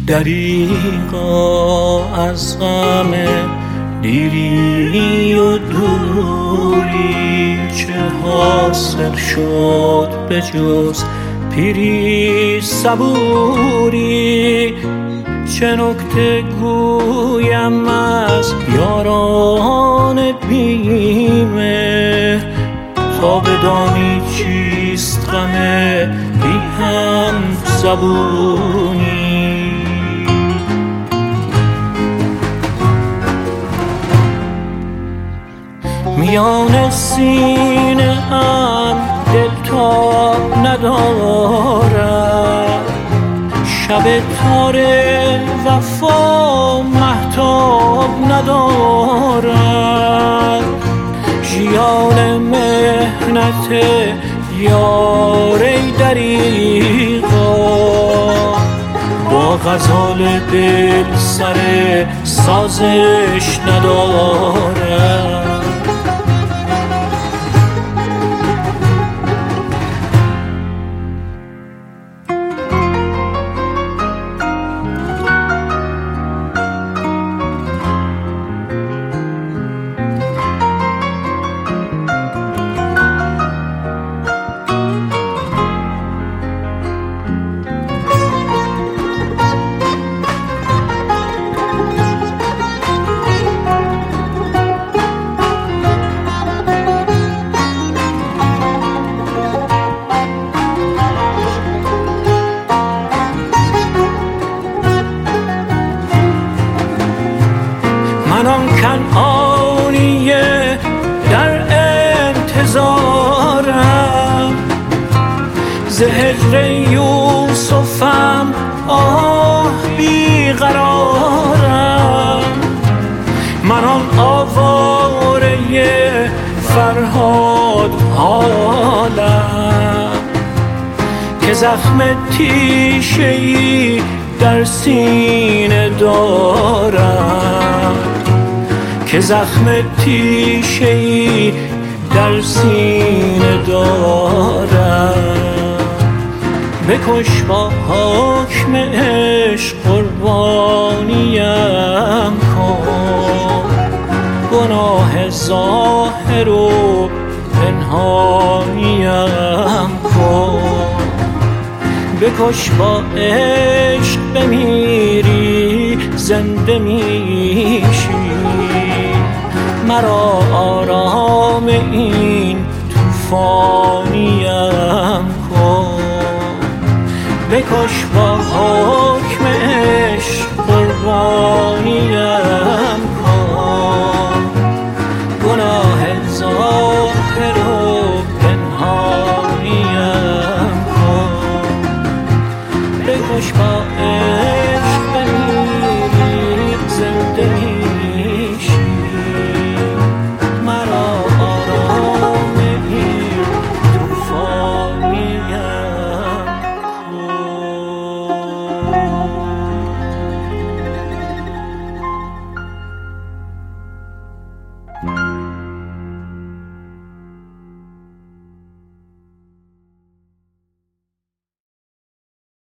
دریغا از غم دیری و دوری، چه حاصل شد به جز پیری صبوری؟ چه نکته گویم از یاران بیمه تا بدانی چیست غم بی هم زبونی؟ میان سینه ام دلتاب ندارم، شب تار وفا مهتاب ندارم. ژیان محنت یار ای دریغا، با غزال دل سر سازش ندارم. من آن کنعانیه در انتظارم، ز هجر یوسفم آه بیقرارم. من آن آواره فرهاد حالم که زخم تیشه‌ای در سینه دارم، که زخم تیشه‌ای در سینه دارم. بکش با حکم عشق قربانیم کن، گناه ظاهر و پنهانیم کن. بکش با عشق بمیری زنده میشی، مرا آرام این طوفان